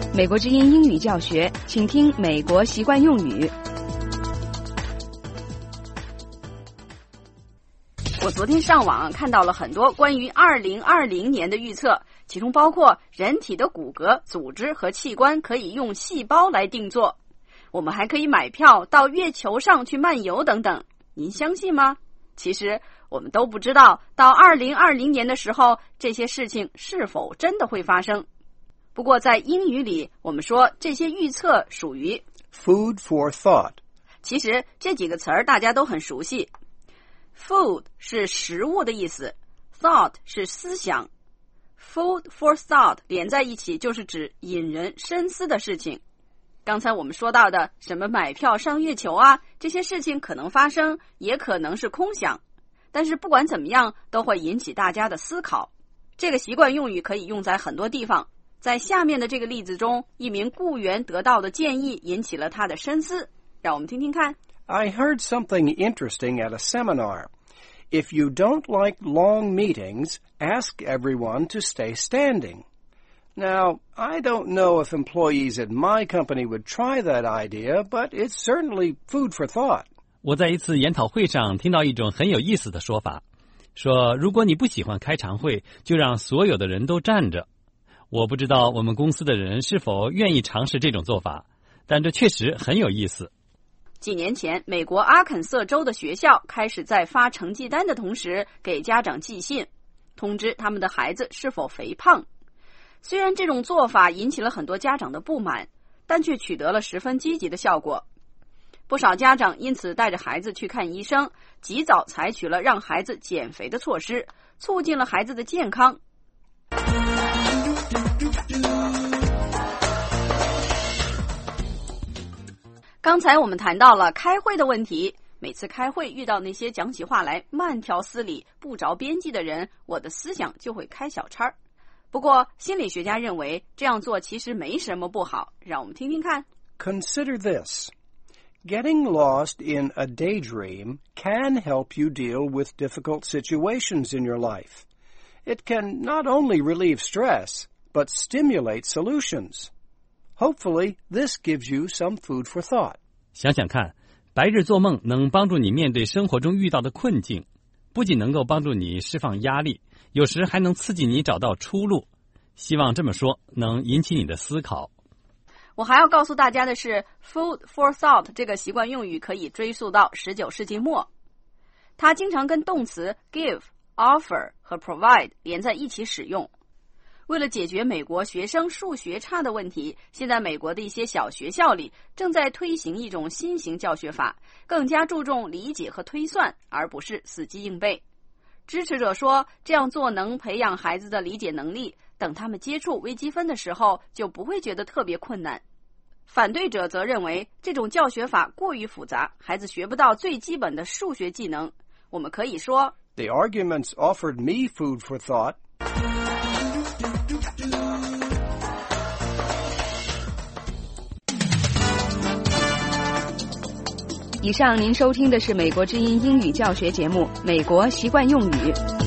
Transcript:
美国之音英语教学，请听美国习惯用语。我昨天上网看到了很多关于2020年的预测，其中包括人体的骨骼、组织和器官可以用细胞来定做，我们还可以买票到月球上去漫游等等。您相信吗？其实我们都不知道到2020年的时候，这些事情是否真的会发生。不过在英语里，我们说这些预测属于 food for thought。 其实这几个词儿大家都很熟悉。Food 是食物的意思， Thought 是思想。Food for thought 连在一起就是指引人深思的事情。刚才我们说到的什么买票上月球啊，这些事情可能发生，也可能是空想，但是不管怎么样都会引起大家的思考。这个习惯用语可以用在很多地方。在下面的这个例子中，一名雇员得到的建议引起了他的深思，让我们听听看。 I heard something interesting at a seminar. If you don't like long meetings, ask everyone to stay standing. Now, I don't know if employees at my company would try that idea, but it's certainly food for thought. 我在一次研讨会上听到一种很有意思的说法，说如果你不喜欢开常会，就让所有的人都站着。我不知道我们公司的人是否愿意尝试这种做法，但这确实很有意思。 几年前，美国阿肯色州的学校开始在发成绩单的同时给家长寄信，通知他们的孩子是否肥胖。虽然这种做法引起了很多家长的不满，但却取得了十分积极的效果。不少家长因此带着孩子去看医生，及早采取了让孩子减肥的措施，促进了孩子的健康。刚才我们谈到了开会的问题，每次开会遇到那些讲起话来慢条斯理、不着边际的人，我的思想就会开小差。不过心理学家认为这样做其实没什么不好，让我们听听看。 Consider this. Getting lost in a daydream can help you deal with difficult situations in your life. It can not only relieve stress, but stimulate solutions. Hopefully, this gives you some food for thought. 想想看，白日做梦能帮助你面对生活中遇到的困境，不仅能够帮助你释放压力，有时还能刺激你找到出路。希望这么说能引起你的思考。 我还要告诉大家的是 food for thought 这个习惯用语可以追溯到19世纪末，它经常跟动词 give、offer 和 provide 连在一起使用。为了解决美国学生数学差的问题，现在美国的一些小学校里正在推行一种新型教学法，更加注重理解和推算，而不是死记硬背。支持者说，这样做能培养孩子的理解能力，等他们接触微积分的时候就不会觉得特别困难。反对者则认为这种教学法过于复杂，孩子学不到最基本的数学技能。我们可以说 The arguments offered me food for thought. 以上您收听的是美国之音英语教学节目《美国习惯用语》。